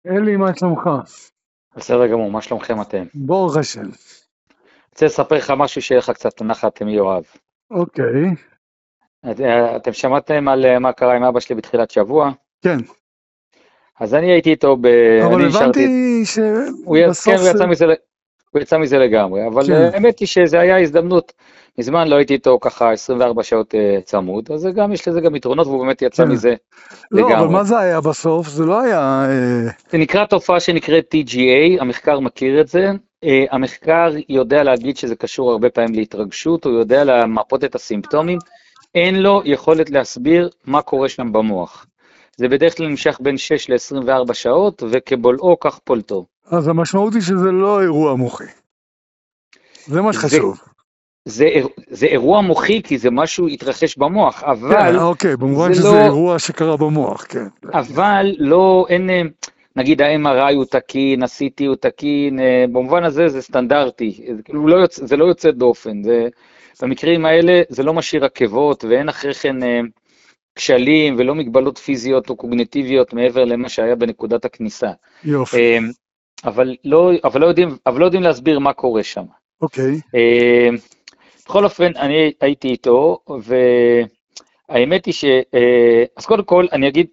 אלי, מה שלומך? בסדר גמור, מה שלומכם אתם? ברוך השם. רוצה לספר לך משהו שיהיה לך קצת נחת מיואב. אוקיי, אתם שמעתם על מה קרה עם אבא שלי בתחילת שבוע? כן. אז אני הייתי איתו, אבל אני נשארתי, הבנתי כן, שבסוף הוא זה... יצא מזה, הוא יצא מזה לגמרי, אבל כן. האמת היא שזה היה הזדמנות, מזמן לא הייתי איתו ככה 24 שעות צמוד, אז יש לזה גם יתרונות, והוא באמת יצא כן. מזה לא, אבל לגמרי. מה זה היה בסוף? זה לא היה... זה נקרא תופעה שנקראת TGA, המחקר מכיר את זה. המחקר יודע להגיד שזה קשור הרבה פעמים להתרגשות, הוא יודע למפות את הסימפטומים, אין לו יכולת להסביר מה קורה שם במוח. זה בדרך כלל נמשך בין 6 ל-24 שעות, וכבולעו כך פולטו. אז המשמעות היא שזה לא אירוע מוחי. זה מה זה, שחשוב. זה אירוע מוחי, כי זה משהו התרחש במוח, כן, אבל אוקיי, במובן זה שזה לא, אירוע שקרה במוח, כן. אבל לא, אין, נגיד ה-MRI הוא תקין, ה-CT הוא תקין, במובן הזה זה סטנדרטי, זה, כאילו זה לא יוצא דופן, במקרים האלה זה לא משאיר עקבות, ואין אחרי כן כשלים ולא מגבלות פיזיות או קוגניטיביות מעבר למה שהיה בנקודת הכניסה. יופי. אה, אבל לא יודעים להסביר מה קורה שם. אוקיי. אה, בכל אופן, אני הייתי איתו, והאמת היא אז קודם כל, אני אגיד,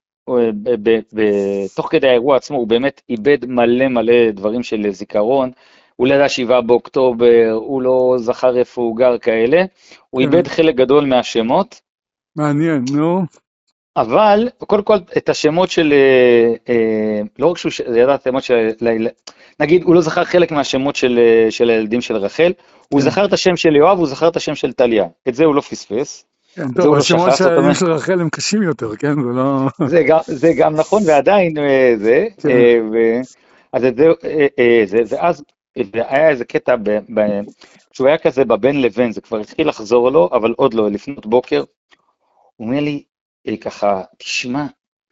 תוך כדי האירוע עצמו, הוא באמת איבד מלא מלא דברים של זיכרון, הוא לא ידע 7 באוקטובר, הוא לא זכר איפה הוא גר כאלה, הוא כן. איבד חלק גדול מהשמות, מעניין, נו. אבל קודם כל את השמות של, לא רק שהוא ידע את השמות של, נגיד הוא לא זכר חלק מהשמות של הילדים של רחל, הוא כן. זכר את השם של יואב, הוא זכר את השם של טליה, את זה הוא לא פספס, כן, את זה טוב, הוא לא השמות שכח, של זאת הילדים אומרת, של רחל הם קשים יותר, כן? זה לא... זה גם נכון, ועדיין זה, כן. אז את זה, ואז היה איזה קטע, כשהוא היה כזה בבין לבין, זה כבר התחיל לחזור לו, אבל עוד לא, לפנות בוקר, הוא אומר לי, ככה, תשמע,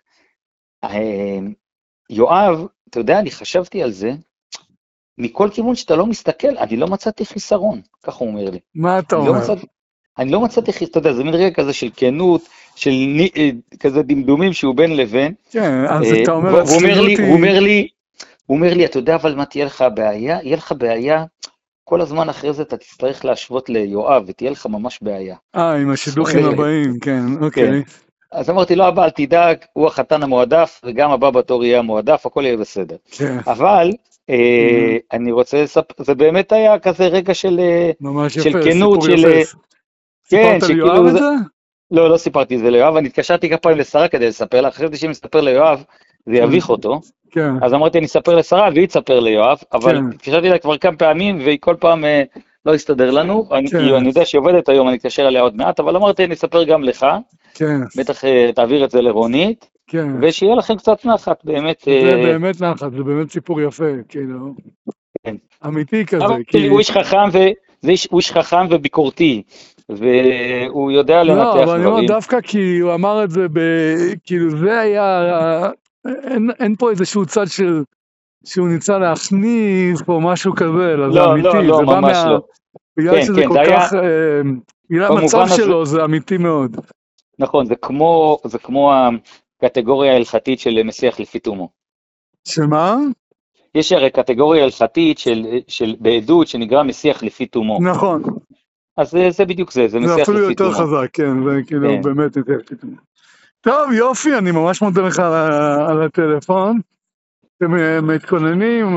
יואב, אתה יודע, אני חשבתי על זה, מכל כיוון שאתה לא מסתכל, אני לא מצאתי חיסרון, ככה הוא אומר לי. מה אתה אני לא אומר? מצאתי, אני לא מצאתי חיסרון, אתה יודע, זה מין רגע כזה של כנות, של כזה דמדומים שהוא בין לבין, כן, אז אתה אומר, והוא אומר הצלילות לי, היא... אתה יודע, אבל מה תהיה לך בעיה? יהיה לך בעיה, כל הזמן אחרי זה אתה תצטרך להשוות ליואב, ותהיה לך ממש בעיה. עם הוא השידוכים אומר לי, הבאים, כן, כן. אוקיי. אז אמרתי לו, אבא, אל תדאג, הוא החתן המועדף, וגם הבא בתור יהיה המועדף, הכל יהיה בסדר. כן, אבל אני רוצה לספר, זה באמת היה כזה רגע ממש של יפה, כנות, סיפור יפה. כן, סיפרת ליואב שכאילו, את זה? לא, לא סיפרתי את זה ליואב, אני התקשרתי כמה פעמים לשרה כדי לספר לה, חשבתי שאם אספר ליואב, זה כן, יביך אותו, כן, אז אמרתי, אני אספר לשרה, והיא תספר ליואב, אבל כן, התקשרתי לה כבר כמה פעמים, והיא כל פעם לא הסתדר לנו, כן, אני יודע שהיא עובדת היום, אני אתקשר אליה עוד מעט, אבל אמרתי, אני אספר גם לך, כן, בטח תעביר את זה לרונית, כן. ושיהיה לכם קצת נחת, באמת, זה באמת נחת, זה באמת סיפור יפה, כאילו, כן. אמיתי אבא כזה, שלי כי... הוא איש חכם וביקורתי, והוא יודע לא, אבל לנתח אני אומר דברים. דווקא כי הוא אמר את זה כאילו זה היה... אין פה איזשהו צד שהוא ניסה להכניס פה משהו כזה, אלא זה לא, לא, אמיתי, לא, זה בא ממש לא. בגלל כן, שזה כן, כל זה היה, כך... בגלל המצב במובן הזה, שלו זה אמיתי מאוד. נכון, זה כמו הקטגוריה ההלכתית של משיח לפי תומו. שמה? יש הרי קטגוריה הלכתית בעדות שנקרא משיח לפי תומו. נכון, אז זה בדיוק זה זה משיח אפילו לפי יותר תומו. חזק, כן, זה כאילו כן, באמת יותר פתאום. טוב, יופי, אני ממש מודה לך על הטלפון. אתם מתכוננים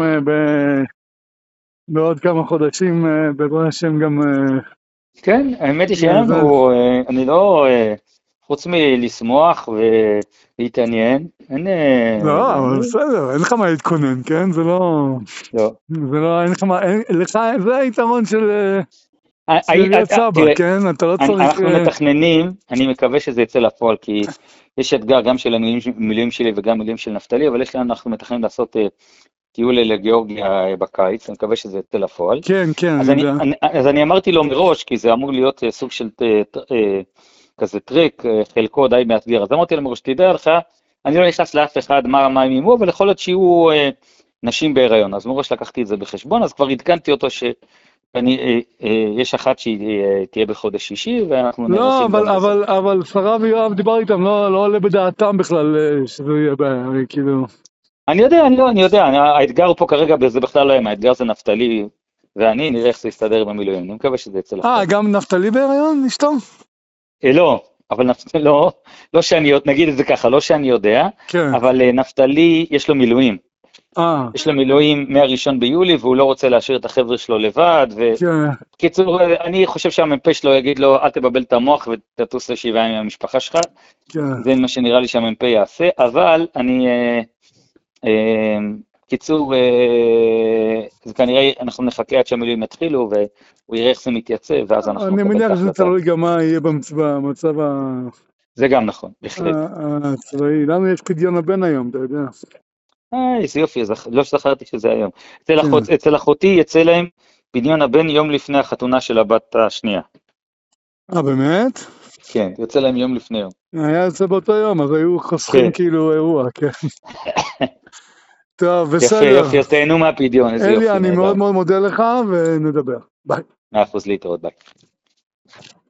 בעוד כמה חודשים, בעזרת השם גם... כן, האמת היא זה... שלנו, אני לא, חוץ מלשמוח ולהתעניין, אין, לא, אבל בסדר, אין לך מה להתכונן, כן? זה לא... לא. זה לא, אין לך מה... לך, זה היתרון של להיות סבא, תראה, כן? אתה לא צריך... אנחנו מתכננים, אני מקווה שזה יצא לפועל, כי יש אתגר גם של המילואים שלי וגם מילואים של נפתלי, אבל אנחנו מתכננים לעשות טיול לגיאורגיה בקיץ, אני מקווה שזה יצא לפועל. כן, כן, אז אני יודע. אני אמרתי לו מראש, כי זה אמור להיות סוג של כזה טריק, חלקו די מאתגר, אז אמרתי לו מראש, תדע לך, אני לא נכנס לאף אחד מה הם אימו, אבל יכול להיות שיהיו נשים בהיריון, אז מראש לקחתי את זה בחשבון, אז כבר עדכנתי אותו יש אחת שהיא תהיה בחודש שישי, ואנחנו לא, נערכים גם לזה. אבל שרה ויואב דיבר איתם, לא עולה בדעתם בכלל שזה יהיה בעיה, כאילו... אני יודע, אני יודע, האתגר פה כרגע, זה בכלל לא הם, האתגר זה נפתלי, ואני נראה איך זה יסתדר עם המילואים, אני מקווה שזה יצא לחיים. גם נפתלי בהיריון, אשתו? לא, אבל לא שאני, נגיד את זה ככה, לא שאני יודע, כן. אבל נפתלי, יש לו מילואים. יש לו מילואים מה-1 ביולי, והוא לא רוצה להשאיר את החבר'ה שלו לבד, וקיצור, אני חושב שהמ"פ שלו יגיד לו, אל תבבל את המוח ותטוס ל7 ימים עם המשפחה שלך, זה מה שנראה לי שהמ"פ יעשה, אבל אני, קיצור, זה כנראה, אנחנו נחכה עד שהמילואים יתחילו, והוא יראה איך זה מתייצב, ואז אנחנו אני נקבל את מניח שזה ההחלטה. תלוי גם מה יהיה במצב זה גם נכון, בהחלט. הצבאי. לנו יש פדיון הבן היום, אתה יודע. איזה יופי, לא זכרתי שזה היום. אצל אחותי יצא להם פדיון הבן יום לפני החתונה של הבת השנייה. באמת? כן, יוצא להם יום לפני יום. היה יוצא באותו יום, אז היו חוסכים כאילו אירוע, כן. טוב, בסדר. יפה, יופי, אז תהנו מהפדיון, איזה יופי. אלי, אני מאוד מאוד מודה לך, ונדבר. ביי. 100% להתראות, ביי.